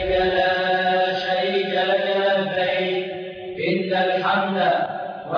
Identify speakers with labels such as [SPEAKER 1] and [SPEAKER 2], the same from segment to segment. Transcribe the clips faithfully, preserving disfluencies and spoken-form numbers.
[SPEAKER 1] لك لا شريك لك لبيك إن الحمد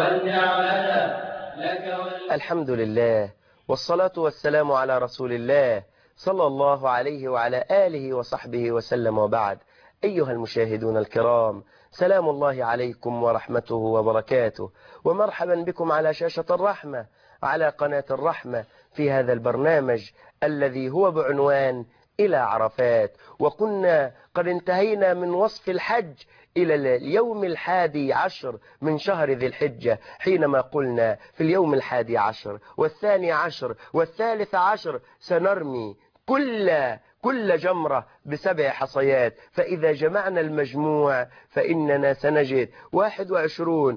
[SPEAKER 1] والنعمة لك والملك.
[SPEAKER 2] الحمد لله والصلاة والسلام على رسول الله صلى الله عليه وعلى آله وصحبه وسلم، وبعد. أيها المشاهدون الكرام، سلام الله عليكم ورحمته وبركاته، ومرحبا بكم على شاشة الرحمة، على قناة الرحمة، في هذا البرنامج الذي هو بعنوان إلى عرفات. وكنا قد انتهينا من وصف الحج إلى اليوم الحادي عشر من شهر ذي الحجة، حينما قلنا في اليوم الحادي عشر والثاني عشر والثالث عشر سنرمي كل كل جمرة بسبع حصيات، فإذا جمعنا المجموع فإننا سنجد واحد وعشرون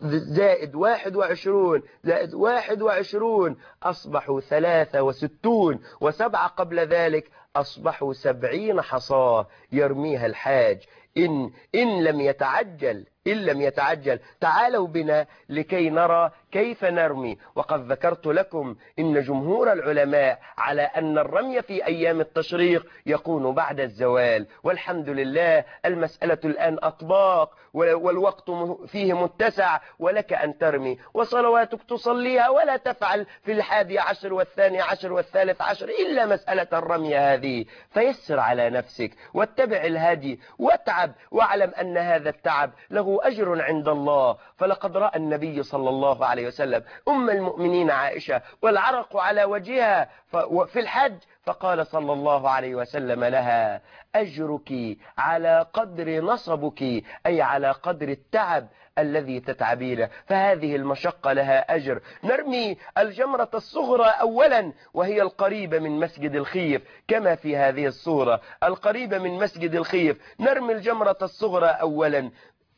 [SPEAKER 2] زائد واحد وعشرون زائد واحد وعشرون أصبحوا ثلاثة وستون، وسبعة قبل ذلك أصبحوا سبعين حصاة يرميها الحاج إن, إن لم يتعجل إن لم يتعجل. تعالوا بنا لكي نرى كيف نرمي. وقد ذكرت لكم إن جمهور العلماء على أن الرمي في أيام التشريق يكون بعد الزوال، والحمد لله المسألة الآن أطباق والوقت فيه متسع، ولك أن ترمي وصلواتك تصليها ولا تفعل في الحادي عشر والثاني عشر والثالث عشر إلا مسألة الرمي هذه. فيسر على نفسك واتبع الهدي واتعب، واعلم أن هذا التعب له أجر عند الله. فلقد رأى النبي صلى الله عليه وسلم أم المؤمنين عائشة والعرق على وجهها في الحج، فقال صلى الله عليه وسلم لها: أجرك على قدر نصبك، أي على قدر التعب الذي تتعبينه، فهذه المشقة لها أجر. نرمي الجمرة الصغرى أولا، وهي القريبة من مسجد الخيف، كما في هذه الصورة القريبة من مسجد الخيف. نرمي الجمرة الصغرى أولا،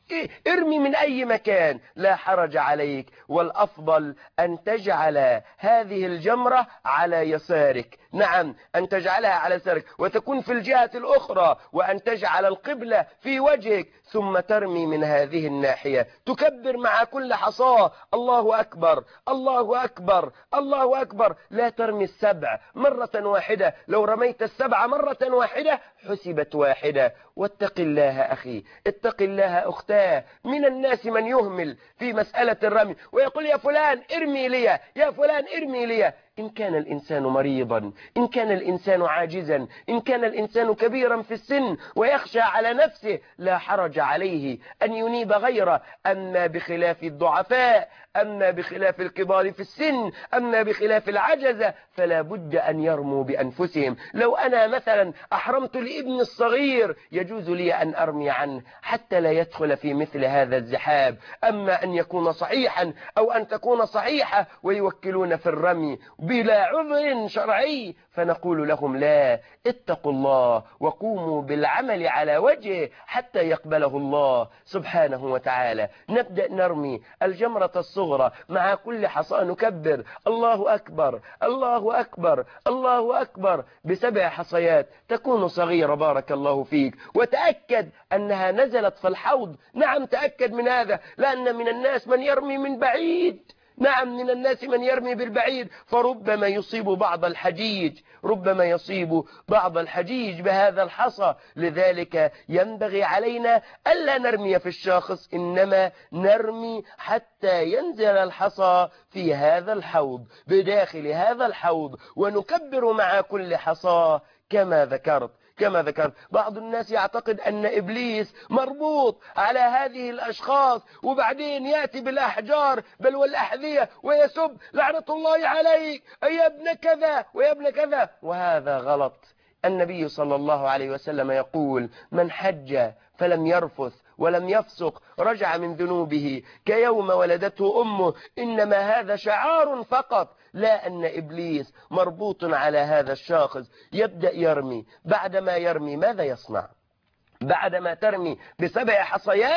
[SPEAKER 2] ارمي من أي مكان لا حرج عليك، والأفضل أن تجعل هذه الجمرة على يسارك. نعم، أن تجعلها على يسارك وتكون في الجهة الأخرى، وأن تجعل القبلة في وجهك، ثم ترمي من هذه الناحية. تكبر مع كل حصاة: الله أكبر الله أكبر الله أكبر. لا ترمي السبع مرة واحدة، لو رميت السبع مرة واحدة حسبت واحدة. واتق الله أخي، اتق الله أختاه. من الناس من يهمل في مسألة الرمي ويقول: يا فلان ارمي لي، يا فلان ارمي لي. إن كان الإنسان مريضا، إن كان الإنسان عاجزا، إن كان الإنسان كبيرا في السن ويخشى على نفسه، لا حرج عليه أن ينيب غيره. أما بخلاف الضعفاء، أما بخلاف الكبار في السن، أما بخلاف العجزة، فلا بد أن يرموا بأنفسهم. لو أنا مثلا أحرمت لابن الصغير يجوز لي أن أرمي عنه حتى لا يدخل في مثل هذا الزحاب. أما أن يكون صحيحا أو أن تكون صحيحة ويوكلون في الرمي بلا عذر شرعي، فنقول لهم: لا، اتقوا الله وقوموا بالعمل على وجهه حتى يقبله الله سبحانه وتعالى. نبدأ نرمي الجمرة الصغرى، مع كل حصى نكبر: الله أكبر الله أكبر الله أكبر بسبع حصيات. تكون صغيرة بارك الله فيك، وتأكد أنها نزلت في الحوض. نعم، تأكد من هذا، لأن من الناس من يرمي من بعيد. نعم، من الناس من يرمي بالبعيد، فربما يصيب بعض الحجيج ربما يصيب بعض الحجيج بهذا الحصى. لذلك ينبغي علينا ألا نرمي في الشاخص، إنما نرمي حتى ينزل الحصى في هذا الحوض، بداخل هذا الحوض، ونكبر مع كل حصى كما ذكرت كما ذكرت. بعض الناس يعتقد أن إبليس مربوط على هذه الأشخاص، وبعدين يأتي بالأحجار بل والأحذية ويسب: لعنة الله عليك يا ابن كذا ويا ابن كذا. وهذا غلط. النبي صلى الله عليه وسلم يقول: من حج فلم يرفث ولم يفسق رجع من ذنوبه كيوم ولدته أمه. إنما هذا شعار فقط، لا أن إبليس مربوط على هذا الشاخص. يبدأ يرمي. بعدما يرمي ماذا يصنع؟ بعدما ترمي بسبع حصيات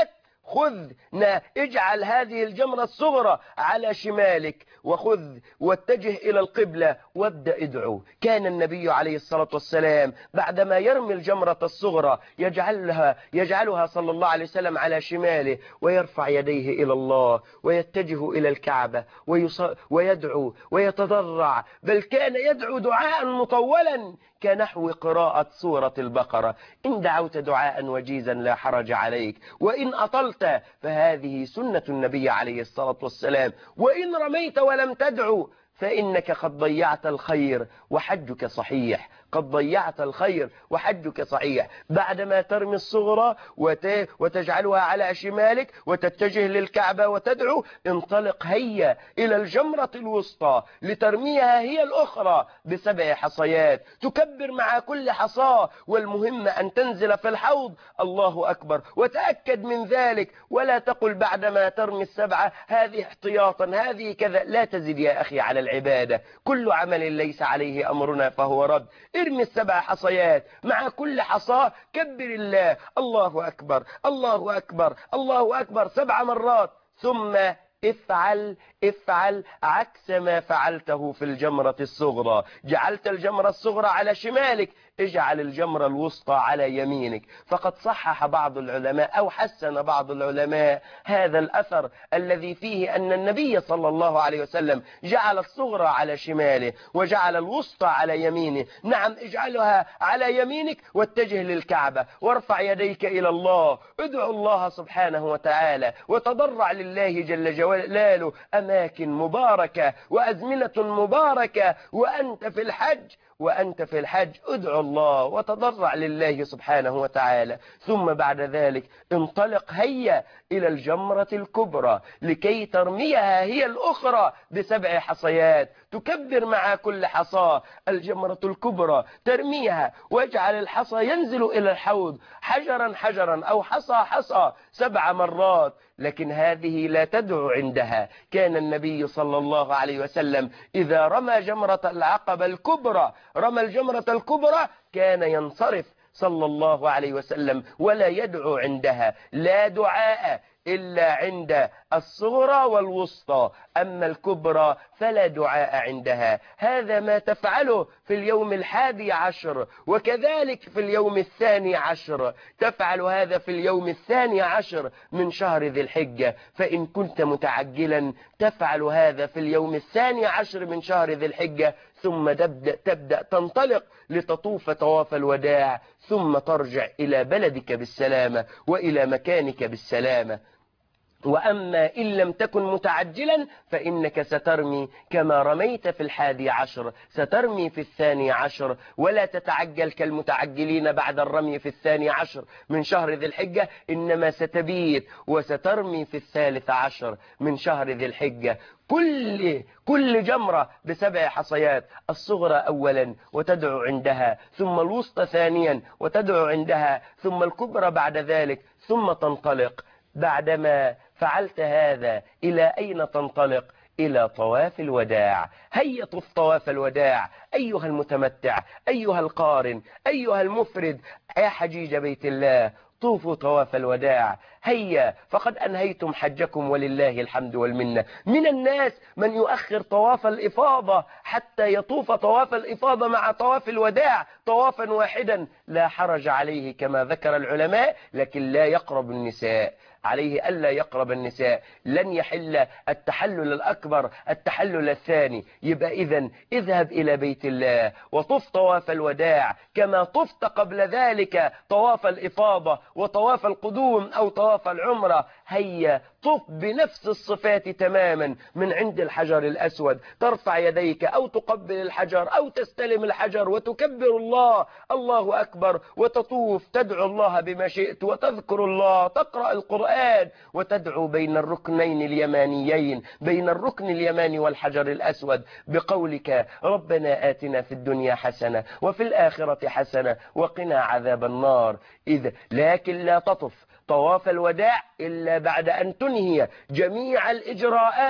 [SPEAKER 2] خذ اجعل هذه الجمرة الصغرى على شمالك، وخذ واتجه إلى القبلة وابدأ ادعو. كان النبي عليه الصلاة والسلام بعدما يرمي الجمرة الصغرى يجعلها, يجعلها صلى الله عليه وسلم على شماله، ويرفع يديه إلى الله ويتجه إلى الكعبة ويدعو ويتضرع، بل كان يدعو دعاء مطولا كنحو قراءة سورة البقرة. إن دعوت دعاء وجيزا لا حرج عليك، وإن أطلت فهذه سنة النبي عليه الصلاة والسلام، وإن رميت ولم تدعو فإنك قد ضيعت الخير وحجك صحيح، قد ضيعت الخير وحجك صحيح. بعدما ترمي الصغرى وتجعلها على شمالك وتتجه للكعبة وتدعو، انطلق هيا إلى الجمرة الوسطى لترميها هي الأخرى بسبع حصيات، تكبر مع كل حصاة، والمهم أن تنزل في الحوض الله أكبر، وتأكد من ذلك، ولا تقل بعدما ترمي السبعة هذه احتياطا هذه كذا، لا تزد يا أخي على العبادة، كل عمل ليس عليه أمرنا فهو رد. ارمي السبع حصيات، مع كل حصاة كبر الله، الله أكبر الله أكبر الله أكبر سبع مرات، ثم افعل افعل عكس ما فعلته في الجمرة الصغرى. جعلت الجمرة الصغرى على شمالك، اجعل الجمرة الوسطى على يمينك. فقد صحح بعض العلماء أو حسن بعض العلماء هذا الأثر الذي فيه أن النبي صلى الله عليه وسلم جعل الصغرى على شماله وجعل الوسطى على يمينه. نعم، اجعلها على يمينك واتجه للكعبة وارفع يديك إلى الله، ادعو الله سبحانه وتعالى وتضرع لله جل جلاله. أماكن مباركة وأزمنة مباركة، وأنت في الحج وأنت في الحج ادعو الله وتضرع لله سبحانه وتعالى. ثم بعد ذلك انطلق هيا إلى الجمرة الكبرى لكي ترميها هي الأخرى بسبع حصيات، تكبر مع كل حصاة. الجمرة الكبرى ترميها واجعل الحصى ينزل إلى الحوض حجرا حجرا أو حصى حصى سبع مرات، لكن هذه لا تدعو عندها. كان النبي صلى الله عليه وسلم إذا رمى جمرة العقبة الكبرى رمى الجمرة الكبرى كان ينصرف صلى الله عليه وسلم ولا يدعو عندها، لا دعاء إلا عند الصغرى والوسطى، أما الكبرى فلا دعاء عندها. هذا ما تفعله في اليوم الحادي عشر، وكذلك في اليوم الثاني عشر. تفعل هذا في اليوم الثاني عشر من شهر ذي الحجة، فإن كنت متعجلا تفعل هذا في اليوم الثاني عشر من شهر ذي الحجة، ثم تبدأ, تبدأ تنطلق لتطوف طواف الوداع، ثم ترجع إلى بلدك بالسلامة وإلى مكانك بالسلامة. وأما إن لم تكن متعجلا فإنك سترمي كما رميت في الحادي عشر، سترمي في الثاني عشر، ولا تتعجل كالمتعجلين بعد الرمي في الثاني عشر من شهر ذي الحجة، إنما ستبيت وسترمي في الثالث عشر من شهر ذي الحجة. كل كل جمرة بسبع حصيات، الصغرى أولا وتدعو عندها، ثم الوسطى ثانيا وتدعو عندها، ثم الكبرى بعد ذلك، ثم تنطلق. بعدما فعلت هذا إلى أين تنطلق؟ إلى طواف الوداع. هيا طف طواف الوداع أيها المتمتع، أيها القارن، أيها المفرد، يا حجيج بيت الله، طوفوا طواف الوداع. هيا فقد أنهيتم حجكم ولله الحمد والمنة. من الناس من يؤخر طواف الإفاضة حتى يطوف طواف الإفاضة مع طواف الوداع طوافا واحدا، لا حرج عليه كما ذكر العلماء، لكن لا يقرب النساء، عليه ألا يقرب النساء، لن يحل التحلل الأكبر التحلل الثاني. يبقى إذن اذهب إلى بيت الله وطف طواف الوداع كما طفت قبل ذلك طواف الإفاضة وطواف القدوم أو طواف العمرة. هيا طف بنفس الصفات تماما من عند الحجر الأسود، ترفع يديك أو تقبل الحجر أو تستلم الحجر وتكبر الله الله أكبر، وتطوف تدعو الله بما شئت وتذكر الله، تقرأ القرآن وتدعو بين الركنين اليمانيين، بين الركن اليماني والحجر الأسود، بقولك ربنا آتنا في الدنيا حسنة وفي الآخرة حسنة وقنا عذاب النار. إذ لكن لا تطف طواف الوداع إلا بعد أن تنهي جميع الإجراءات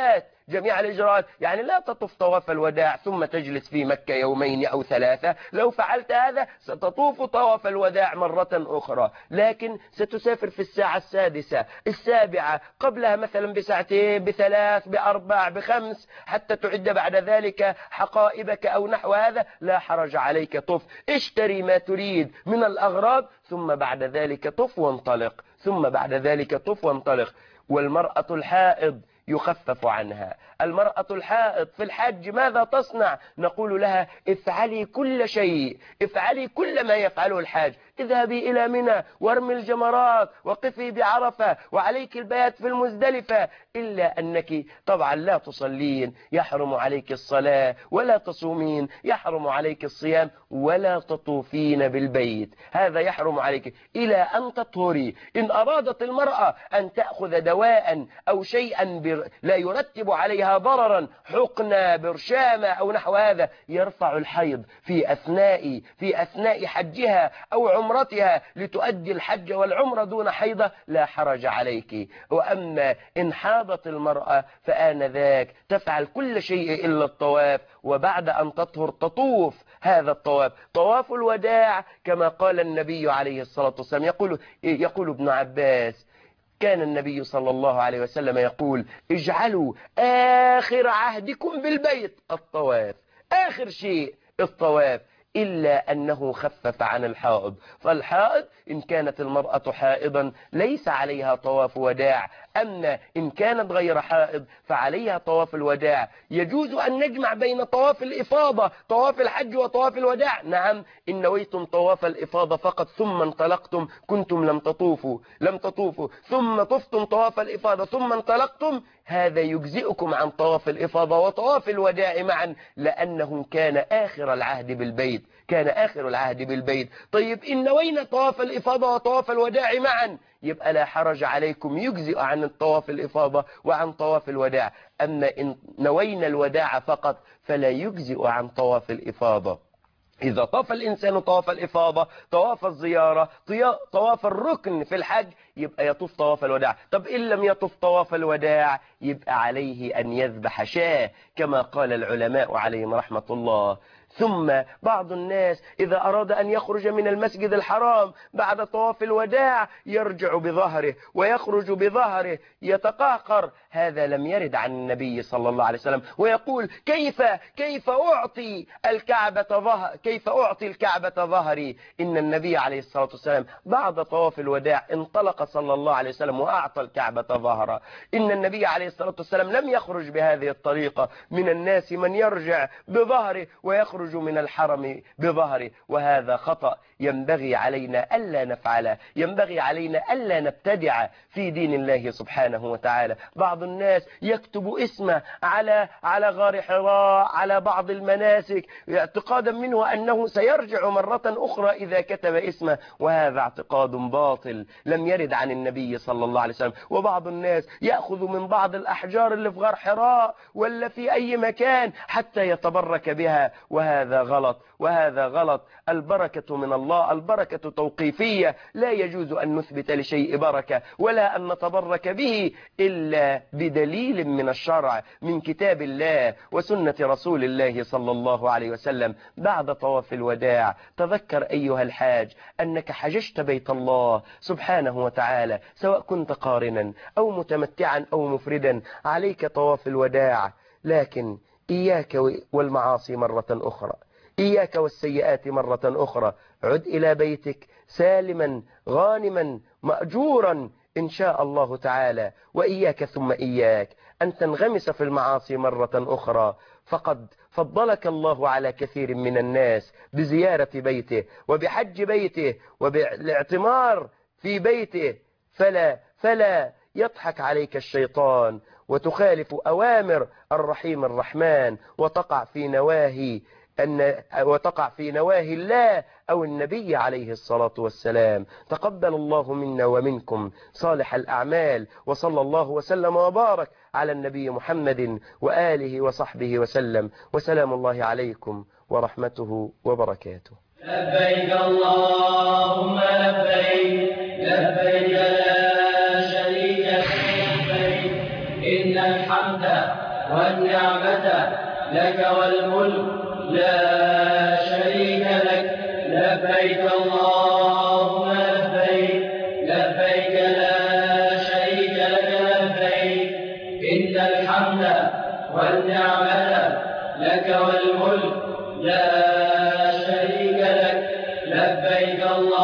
[SPEAKER 2] جميع الإجراءات، يعني لا تطوف طواف الوداع ثم تجلس في مكة يومين أو ثلاثة. لو فعلت هذا ستطوف طواف الوداع مرة أخرى، لكن ستسافر في الساعة السادسة السابعة قبلها مثلا بساعتين بثلاث بأربع بخمس حتى تعد بعد ذلك حقائبك أو نحو هذا. لا حرج عليك، طف اشتري ما تريد من الأغراض ثم بعد ذلك طف وانطلق، ثم بعد ذلك طف وانطلق. والمرأة الحائض يخفف عنها. المرأة الحائض في الحج ماذا تصنع؟ نقول لها افعلي كل شيء، افعلي كل ما يفعله الحاج، اذهبي إلى منى وارمي الجمرات وقفي بعرفة وعليك البيات في المزدلفة، إلا أنك طبعا لا تصلين، يحرم عليك الصلاة، ولا تصومين، يحرم عليك الصيام، ولا تطوفين بالبيت، هذا يحرم عليك إلى أن تطهري. إن أرادت المرأة أن تأخذ دواء أو شيئا بر... لا يرتب عليها ضررا، حقنة برشامة أو نحو هذا، يرفع الحيض في أثناء في أثناء حجها أو عمرتها لتؤدي الحج والعمرة دون حيضة، لا حرج عليك. وأما إن حاضت المرأة فآنذاك تفعل كل شيء إلا الطواف، وبعد أن تطهر تطوف هذا الطواف طواف الوداع كما قال النبي عليه الصلاة والسلام. يقول يقول ابن عباس كان النبي صلى الله عليه وسلم يقول اجعلوا آخر عهدكم بالبيت الطواف، آخر شيء الطواف، إلا أنه خفف عن الحائض. فالحائض إن كانت المرأة حائضا ليس عليها طواف وداع، أما إن كانت غير حائض فعليها طواف الوداع. يجوز أن نجمع بين طواف الإفاضة، طواف الحج وطواف الوداع. نعم، إن نويتم طواف الإفاضة فقط ثم انطلقتم كنتم لم تطوفوا لم تطوفوا ثم طفتم طواف الإفاضة ثم انطلقتم، هذا يجزئكم عن طواف الإفاضة وطواف الوداع معا، لأنه كان آخر العهد بالبيت كان آخر العهد بالبيت. طيب إن نوينا طواف الإفاضة وطواف الوداع معا يبقى لا حرج عليكم، يجزئ عن الطواف الإفاضة وعن طواف الوداع. أما إن نوينا الوداع فقط فلا يجزئ عن طواف الإفاضة. إذا طاف الإنسان طواف الإفاضة، طواف الزيارة، طواف الركن في الحج، يبقى يطوف طواف الوداع. طب إن لم يطوف طواف الوداع يبقى عليه أن يذبح شاة كما قال العلماء عليهم رحمة الله. ثم بعض الناس إذا أراد أن يخرج من المسجد الحرام بعد طواف الوداع يرجع بظهره ويخرج بظهره يتقهقر، هذا لم يرد عن النبي صلى الله عليه وسلم. ويقول كيف كيف أعطي الكعبة ظهر كيف أعطي الكعبة ظهري؟ إن النبي عليه الصلاة والسلام بعد طواف الوداع انطلق صلى الله عليه وسلم وأعطى الكعبة ظهره. إن النبي عليه الصلاة والسلام لم يخرج بهذه الطريقة. من الناس من يرجع بظهره ويخرج من الحرم بظهره، وهذا خطأ ينبغي علينا ألا نفعله، ينبغي علينا ألا نبتدع في دين الله سبحانه وتعالى. بعض الناس يكتب اسمه على على غار حراء على بعض المناسك اعتقادا منه أنه سيرجع مرة أخرى إذا كتب اسمه، وهذا اعتقاد باطل لم يرد عن النبي صلى الله عليه وسلم. وبعض الناس يأخذ من بعض الأحجار اللي في غار حراء ولا في أي مكان حتى يتبرك بها، وهذا غلط وهذا غلط. البركة من الله، البركة توقيفية، لا يجوز أن نثبت لشيء بركة ولا أن نتبرك به إلا بدليل من الشرع من كتاب الله وسنة رسول الله صلى الله عليه وسلم. بعد طواف الوداع تذكر أيها الحاج أنك حججت بيت الله سبحانه وتعالى، سواء كنت قارنا أو متمتعا أو مفردا، عليك طواف الوداع. لكن إياك والمعاصي مرة أخرى، إياك والسيئات مرة أخرى، عد إلى بيتك سالما غانما مأجورا إن شاء الله تعالى. وإياك ثم إياك أن تنغمس في المعاصي مرة أخرى، فقد فضلك الله على كثير من الناس بزيارة بيته وبحج بيته وبالاعتمار في بيته، فلا فلا يضحك عليك الشيطان وتخالف أوامر الرحيم الرحمن وتقع في نواهي أن وتقع في نواهي الله أو النبي عليه الصلاة والسلام. تقبل الله منا ومنكم صالح الأعمال، وصلى الله وسلم وبارك على النبي محمد وآله وصحبه وسلم، وسلام الله عليكم ورحمته وبركاته.
[SPEAKER 1] لبيك اللهم لبيك، لبيك لا شريك لك لبيك، إن الحمد لك والملك لا شريك لك لبيك اللهم لبيك لبيك لا شريك لك لبيك إن الحمد والنعمة لك والملك لا شريك لك لبيك اللهم